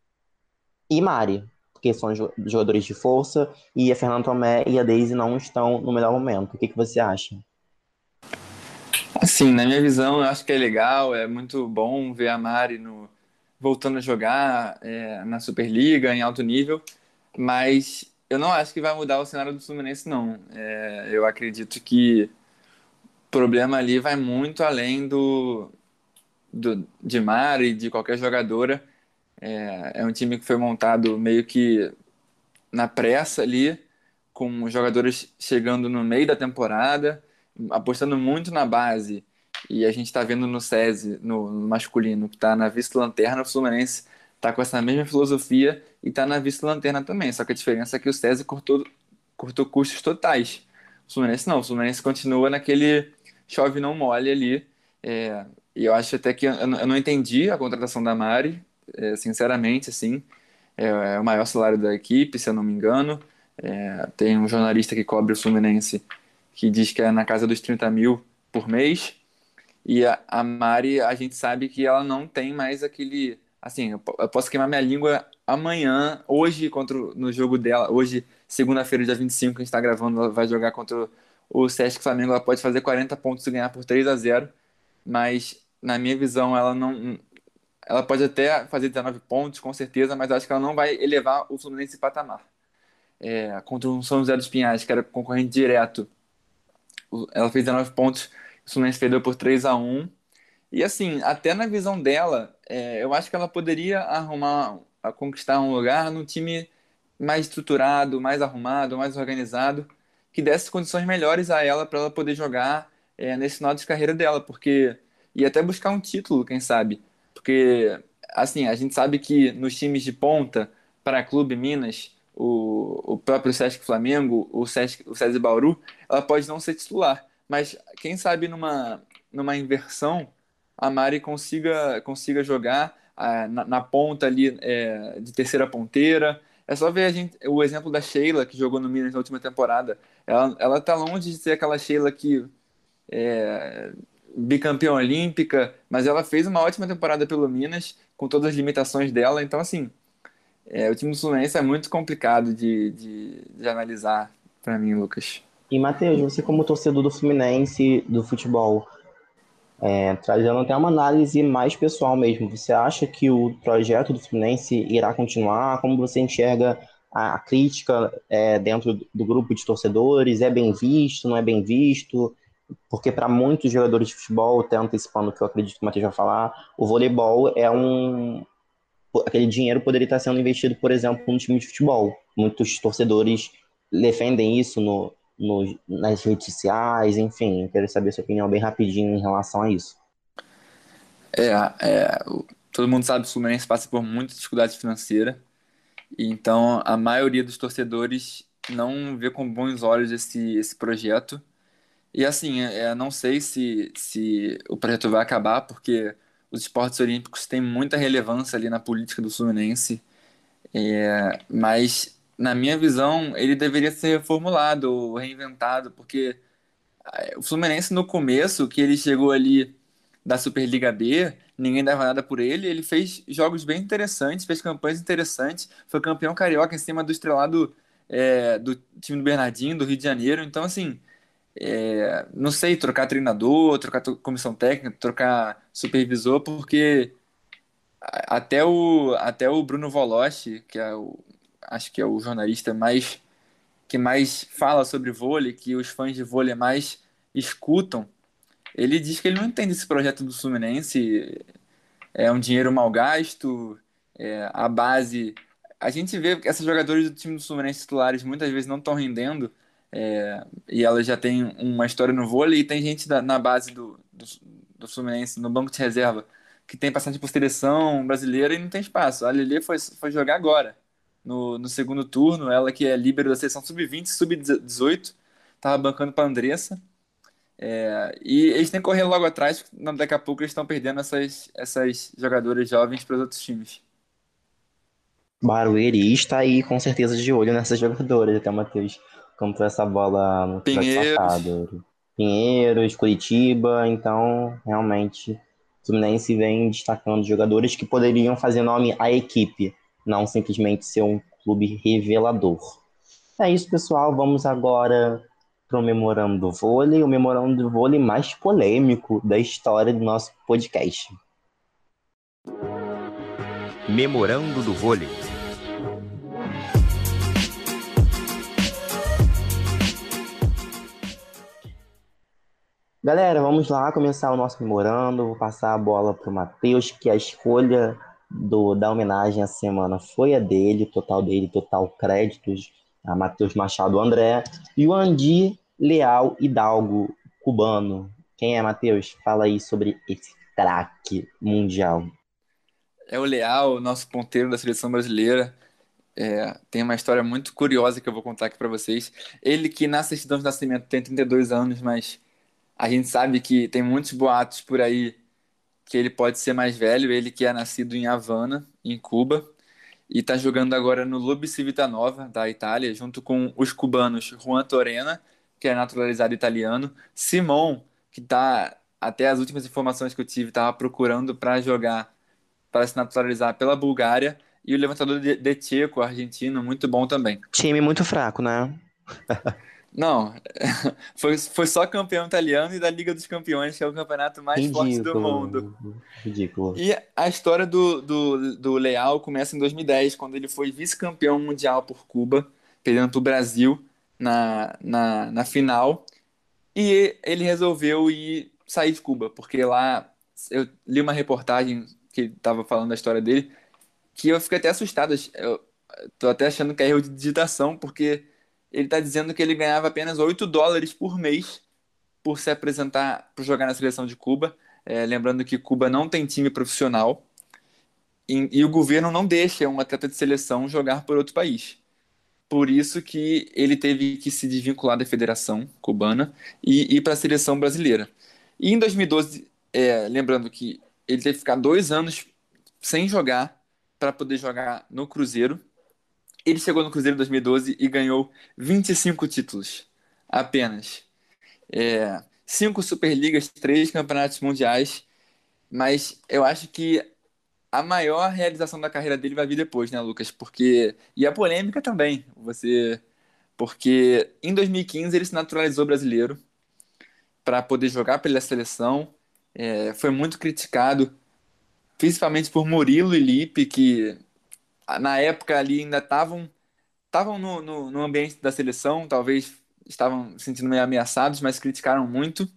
[SPEAKER 2] e Mari, porque são jogadores de força, e a Fernanda Tomé e a Daisy não estão no melhor momento. O que, que você acha?
[SPEAKER 3] Assim, na minha visão, eu acho que é legal, é muito bom ver a Mari no, voltando a jogar é, na Superliga, em alto nível, mas eu não acho que vai mudar o cenário do Fluminense, não. É, eu acredito que o problema ali vai muito além do, do, de Mari, de qualquer jogadora. É, é um time que foi montado meio que na pressa ali, com os jogadores chegando no meio da temporada, apostando muito na base. E a gente está vendo no SESI, no, no masculino, que está na vice-lanterna, o Fluminense está com essa mesma filosofia e está na vice-lanterna também. Só que a diferença é que o SESI cortou, cortou custos totais. O Fluminense não, o Fluminense continua naquele chove não molhe ali. É, e eu acho até que eu, não eu não entendi a contratação da Mari, é, sinceramente, assim. É, é o maior salário da equipe, se eu não me engano. É, tem um jornalista que cobre o Fluminense que diz que é na casa dos trinta mil por mês. E a, a Mari, a gente sabe que ela não tem mais aquele, assim, eu po- eu posso queimar minha língua amanhã, hoje, contra, o- no jogo dela, hoje, segunda-feira, dia vinte e cinco, que a gente tá gravando, ela vai jogar contra o Sesc Flamengo, ela pode fazer quarenta pontos e ganhar por três a zero, mas na minha visão ela não, ela pode até fazer dezenove pontos, com certeza, mas acho que ela não vai elevar o Fluminense esse patamar. É, contra o São José dos Pinhais, que era concorrente direto, o- ela fez dezenove pontos, o Fluminense perdeu por três a um. E assim, até na visão dela, é, eu acho que ela poderia arrumar, a conquistar um lugar num time mais estruturado, mais arrumado, mais organizado, que desse condições melhores a ela para ela poder jogar é, nesse final de carreira dela, porque e até buscar um título, quem sabe? Porque assim, a gente sabe que nos times de ponta, para Clube Minas, o, o próprio Sesc Flamengo, o Sesc, o César Bauru, ela pode não ser titular, mas quem sabe numa numa inversão a Mari consiga, consiga jogar ah, na, na ponta ali é, de terceira ponteira. É só ver a gente, o exemplo da Sheila, que jogou no Minas na última temporada. Ela, ela tá longe de ser aquela Sheila que é bicampeã olímpica, mas ela fez uma ótima temporada pelo Minas, com todas as limitações dela. Então, assim, é, o time do Fluminense é muito complicado de, de, de analisar para mim, Lucas.
[SPEAKER 2] E, Matheus, você como torcedor do Fluminense, do futebol, é, trazendo até uma análise mais pessoal mesmo, você acha que o projeto do Fluminense irá continuar? Como você enxerga a, a crítica é, dentro do grupo de torcedores? É bem visto, não é bem visto? Porque para muitos jogadores de futebol, até antecipando o que eu acredito que o Matheus vai falar, o voleibol é um... Aquele dinheiro poderia estar sendo investido, por exemplo, num time de futebol. Muitos torcedores defendem isso no, no, nas redes sociais, enfim. Eu quero saber a sua opinião bem rapidinho em relação a isso.
[SPEAKER 3] É, é, o- todo mundo sabe que o Fluminense passa por muita dificuldade financeira. E então a maioria dos torcedores não vê com bons olhos esse, esse projeto. E assim, é, não sei se, se o projeto vai acabar, porque os esportes olímpicos têm muita relevância ali na política do Fluminense. É, mas, na minha visão, ele deveria ser reformulado ou reinventado, porque o Fluminense no começo, que ele chegou ali da Superliga B, ninguém dava nada por ele, ele fez jogos bem interessantes, fez campanhas interessantes, foi campeão carioca em cima do estrelado é, do time do Bernardinho, do Rio de Janeiro. Então, assim, é, não sei, trocar treinador, trocar to- comissão técnica, trocar supervisor, porque a- até o, até o Bruno Volosti, que é o, acho que é o jornalista mais que mais fala sobre vôlei, que os fãs de vôlei mais escutam, ele diz que ele não entende esse projeto do Fluminense, é um dinheiro mal gasto, é, a base. A gente vê que esses jogadores do time do Fluminense titulares muitas vezes não estão rendendo, é, e elas já têm uma história no vôlei, e tem gente da- na base do, do, do Fluminense, no banco de reserva, que tem passagem por seleção brasileira e não tem espaço. A Lelê foi, foi jogar agora, no, no segundo turno, ela que é líbero da seleção sub vinte, sub dezoito, tava bancando para Andressa. É, e eles têm que correr logo atrás, porque daqui a pouco eles estão perdendo essas, essas jogadoras jovens para os outros times.
[SPEAKER 2] Barueri está aí com certeza de olho nessas jogadoras, até o Matheus cantou essa bola no episódio
[SPEAKER 3] Pinheiros,
[SPEAKER 2] passado. Pinheiros, Curitiba, então realmente o Fluminense vem destacando jogadores que poderiam fazer nome à equipe, não simplesmente ser um clube revelador. É isso, pessoal. Vamos agora para o Memorando do Vôlei, o Memorando do Vôlei mais polêmico da história do nosso podcast.
[SPEAKER 4] Memorando do Vôlei.
[SPEAKER 2] Galera, vamos lá começar o nosso memorando. Vou passar a bola para o Matheus, que a escolha do, da homenagem essa semana foi a dele, total dele, total créditos a Matheus Machado André. E o Andi Leal Hidalgo, cubano. Quem é, Matheus? Fala aí sobre esse craque mundial.
[SPEAKER 3] é o Leal, nosso ponteiro da seleção brasileira. É, tem uma história muito curiosa que eu vou contar aqui para vocês. Ele que na certidão de nascimento tem trinta e dois anos, mas a gente sabe que tem muitos boatos por aí que ele pode ser mais velho. Ele que é nascido em Havana, em Cuba, e está jogando agora no Lube Civitanova, da Itália, junto com os cubanos Juan Torena, que é naturalizado italiano, Simon, que está, até as últimas informações que eu tive, estava procurando para jogar para se naturalizar pela Bulgária, e o levantador de, de Tcheco, argentino, muito bom também.
[SPEAKER 2] Time muito fraco, né?
[SPEAKER 3] Não, foi, foi só campeão italiano e da Liga dos Campeões, que é o campeonato mais forte do mundo.
[SPEAKER 2] Ridículo. Ridículo.
[SPEAKER 3] E a história do, do, do Leal começa em dois mil e dez, quando ele foi vice-campeão mundial por Cuba, perdendo para o Brasil na, na, na final. E ele resolveu ir sair de Cuba, porque lá eu li uma reportagem que estava falando da história dele, que eu fiquei até assustado. Eu tô até achando que é erro de digitação, porque ele está dizendo que ele ganhava apenas oito dólares por mês por se apresentar, por jogar na seleção de Cuba. É, lembrando que Cuba não tem time profissional e, e o governo não deixa um atleta de seleção jogar por outro país. Por isso que ele teve que se desvincular da Federação Cubana e ir para a seleção brasileira. E em dois mil e doze, é, lembrando que ele teve que ficar dois anos sem jogar para poder jogar no Cruzeiro. Ele chegou no Cruzeiro em dois mil e doze e ganhou vinte e cinco títulos apenas. É, cinco Superligas, três campeonatos mundiais, mas eu acho que a maior realização da carreira dele vai vir depois, né, Lucas? Porque e a polêmica também, você, porque em dois mil e quinze ele se naturalizou brasileiro para poder jogar pela seleção. É, foi muito criticado, principalmente por Murilo e Lipe, que na época ali ainda estavam estavam no, no, no ambiente da seleção, talvez estavam se sentindo meio ameaçados, mas criticaram muito.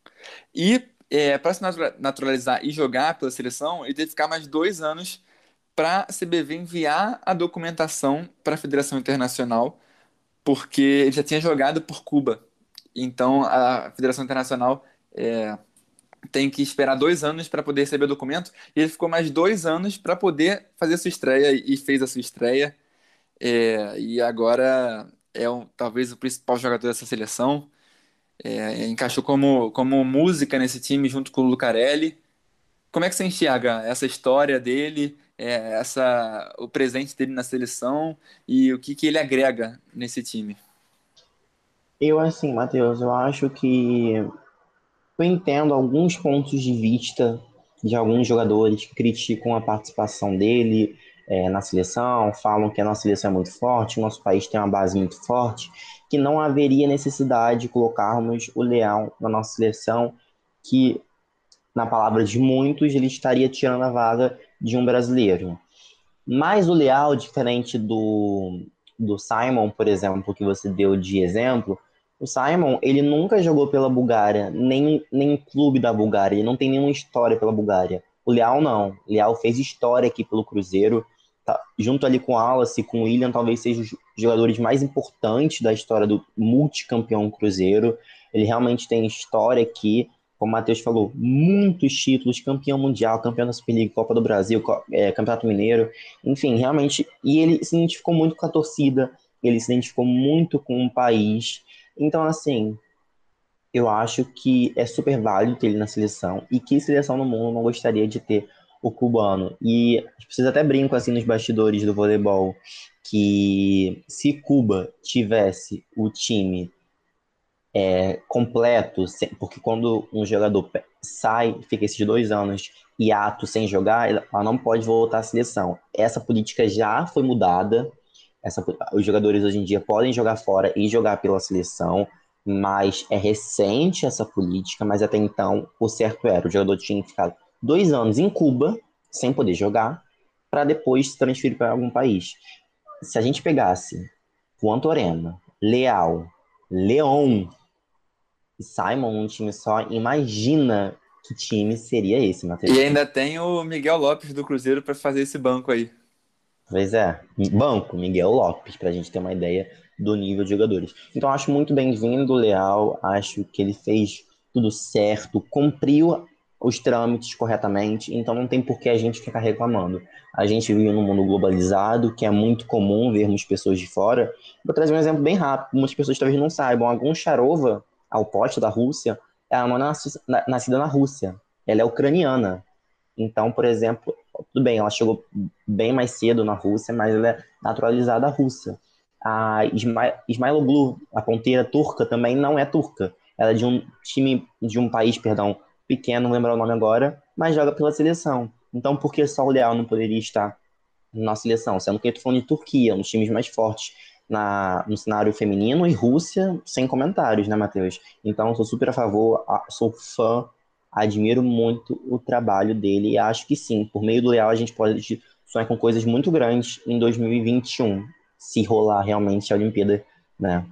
[SPEAKER 3] E é, para se natura- naturalizar e jogar pela seleção, ele teve que ficar mais dois anos para a C B V enviar a documentação para a Federação Internacional, porque ele já tinha jogado por Cuba. Então a Federação Internacional é, tem que esperar dois anos para poder receber o documento, e ele ficou mais dois anos para poder fazer a sua estreia e fez a sua estreia. É, e agora é um, talvez o principal jogador dessa seleção. É, encaixou como, como música nesse time junto com o Lucarelli. Como é que você enxerga essa história dele, é, essa, o presente dele na seleção e o que, que ele agrega nesse time?
[SPEAKER 2] Eu, assim, Matheus, eu acho que eu entendo alguns pontos de vista de alguns jogadores que criticam a participação dele é, na seleção, falam que a nossa seleção é muito forte, o nosso país tem uma base muito forte, que não haveria necessidade de colocarmos o Leão na nossa seleção, que, na palavra de muitos, ele estaria tirando a vaga de um brasileiro. Mas o Leal, diferente do, do Simon, por exemplo, que você deu de exemplo, o Simon, ele nunca jogou pela Bulgária, nem, nem em clube da Bulgária, ele não tem nenhuma história pela Bulgária. O Leal não, o Leal fez história aqui pelo Cruzeiro, tá, junto ali com o Wallace, com o William, talvez sejam os jogadores mais importantes da história do multicampeão Cruzeiro. Ele realmente tem história aqui, como o Matheus falou, muitos títulos, campeão mundial, campeão da Superliga, Copa do Brasil, é, Campeonato Mineiro, enfim, realmente, e ele se identificou muito com a torcida, ele se identificou muito com o país. Então, assim, eu acho que é super válido ter ele na seleção, e que seleção no mundo não gostaria de ter o cubano. E vocês até brincam assim nos bastidores do voleibol, que se Cuba tivesse o time é, completo, porque quando um jogador sai, fica esses dois anos hiato sem jogar, ela não pode voltar à seleção. Essa política já foi mudada. Essa, os jogadores hoje em dia podem jogar fora e jogar pela seleção, mas é recente essa política, mas até então o certo era, o jogador tinha que ficar dois anos em Cuba, sem poder jogar, para depois se transferir para algum país. Se a gente pegasse Juan Torena, Leal, Leon e Simon num time só, imagina que time seria esse, Matheus?
[SPEAKER 3] E ainda tem o Miguel Lopes do Cruzeiro para fazer esse banco aí.
[SPEAKER 2] Pois é, banco, Miguel Lopes, para a gente ter uma ideia do nível de jogadores. Então, acho muito bem-vindo o Leal, acho que ele fez tudo certo, cumpriu os trâmites corretamente, então não tem por que a gente ficar reclamando. A gente vive num mundo globalizado, que é muito comum vermos pessoas de fora. Vou trazer um exemplo bem rápido, muitas pessoas talvez não saibam. A Goncharova, a oposta da Rússia, ela não é nascida na Rússia, ela é ucraniana. Então, por exemplo, tudo bem, ela chegou bem mais cedo na Rússia, mas ela é naturalizada russa. A Isma- Ismailoglu, a ponteira turca, também não é turca. Ela é de um time, de um país, perdão, pequeno, não lembro o nome agora, mas joga pela seleção. Então, por que só o Leal não poderia estar na seleção? Sendo que eu tô falando de Turquia, um dos times mais fortes na, no cenário feminino, e Rússia, sem comentários, né, Matheus? Então, sou super a favor, a- sou fã, admiro muito o trabalho dele e acho que sim, por meio do Leal a gente pode sonhar com coisas muito grandes em dois mil e vinte e um, se rolar realmente a Olimpíada, né?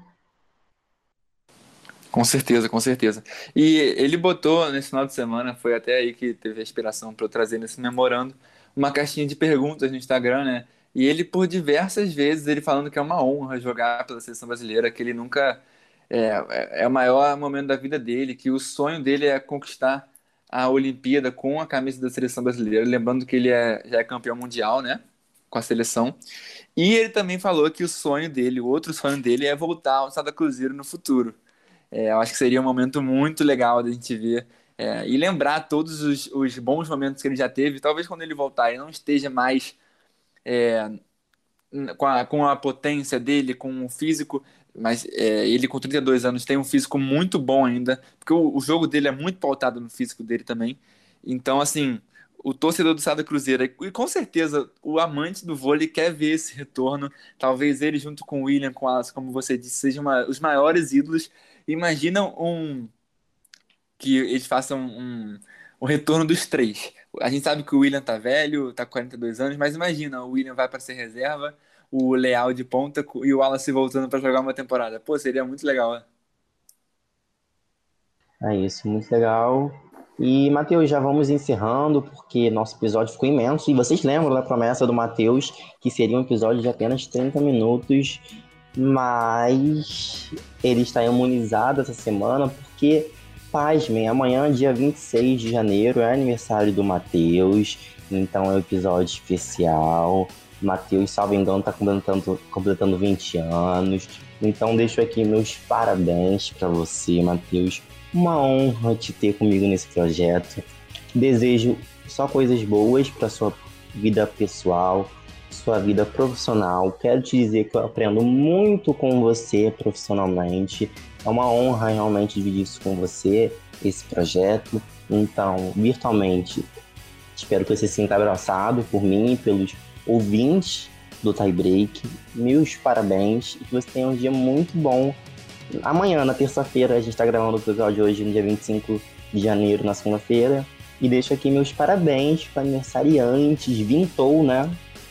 [SPEAKER 3] Com certeza, com certeza. E ele botou nesse final de semana, foi até aí que teve a inspiração para eu trazer nesse memorando, uma caixinha de perguntas no Instagram, né? E ele, por diversas vezes, ele falando que é uma honra jogar pela seleção brasileira, que ele nunca. É, é é o maior momento da vida dele, que o sonho dele é conquistar a Olimpíada com a camisa da seleção brasileira. Lembrando que ele é, já é campeão mundial, né? Com a seleção. E ele também falou que o sonho dele, o outro sonho dele, é voltar ao Sada Cruzeiro no futuro. É, eu acho que seria um momento muito legal da gente ver é, e lembrar todos os, os bons momentos que ele já teve. Talvez quando ele voltar, ele não esteja mais n- com a, com a potência dele, com o físico, mas é, ele com trinta e dois anos tem um físico muito bom ainda, porque o, o jogo dele é muito pautado no físico dele também. Então, assim, o torcedor do Sada Cruzeiro, e com certeza o amante do vôlei quer ver esse retorno. Talvez ele, junto com o William, com Alas, como você disse, sejam uma- os maiores ídolos. Imagina um que eles façam um, um retorno dos três. A gente sabe que o William tá velho, tá com quarenta e dois anos, mas imagina, o William vai para ser reserva, o Leal de ponta e o Wallace voltando para jogar uma temporada. Pô, seria muito legal, né?
[SPEAKER 2] É isso, muito legal. E, Matheus, já vamos encerrando, porque nosso episódio ficou imenso. E vocês lembram da promessa do Matheus, que seria um episódio de apenas trinta minutos, mas ele está imunizado essa semana, porque, pasmem, amanhã, dia vinte e seis de janeiro, é aniversário do Matheus, então é um episódio especial. Matheus, salvo engano, está completando, completando vinte anos. Então, deixo aqui meus parabéns para você, Matheus. Uma honra te ter comigo nesse projeto. Desejo só coisas boas para sua vida pessoal, sua vida profissional. Quero te dizer que eu aprendo muito com você profissionalmente. É uma honra realmente dividir isso com você, esse projeto. Então, virtualmente, espero que você se sinta abraçado por mim e pelos ouvintes do Tie Break. Meus parabéns e que você tenha um dia muito bom. Amanhã, na terça-feira, a gente tá gravando o episódio hoje, no dia vinte e cinco de janeiro, na segunda-feira. E deixo aqui meus parabéns para aniversariantes. Vintou, né?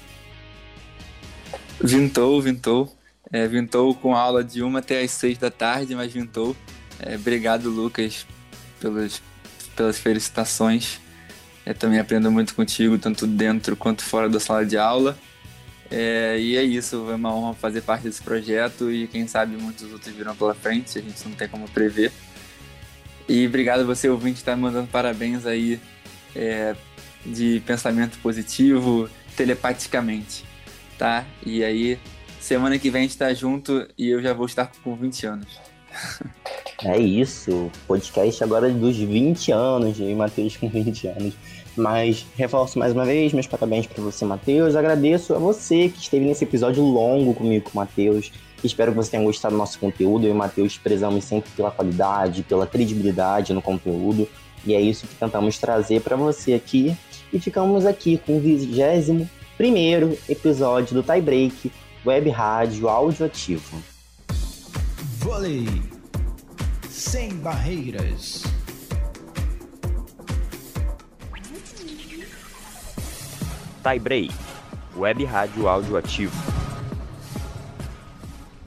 [SPEAKER 3] Vintou, vintou. É, vintou com aula de uma até às seis da tarde, mas vintou. É, obrigado, Lucas, pelas, pelas felicitações. Eu também aprendo muito contigo, tanto dentro quanto fora da sala de aula. É, e é isso, é uma honra fazer parte desse projeto e quem sabe muitos outros virão pela frente, a gente não tem como prever. E obrigado a você, ouvinte, estar me mandando parabéns aí é, de pensamento positivo, telepaticamente, tá? E aí, semana que vem a gente tá junto e eu já vou estar com vinte anos.
[SPEAKER 2] É isso, podcast agora dos vinte anos, e Matheus com vinte anos. Mas reforço mais uma vez, meus parabéns para você, Matheus. Agradeço a você que esteve nesse episódio longo comigo, Matheus. Espero que você tenha gostado do nosso conteúdo. Eu e o Matheus prezamos sempre pela qualidade, pela credibilidade no conteúdo. E é isso que tentamos trazer para você aqui. E ficamos aqui com o vigésimo primeiro episódio do Tie Break, Web Rádio Áudio Ativo.
[SPEAKER 1] Vôlei sem barreiras.
[SPEAKER 4] Tie Break, Web Rádio Áudio Ativo.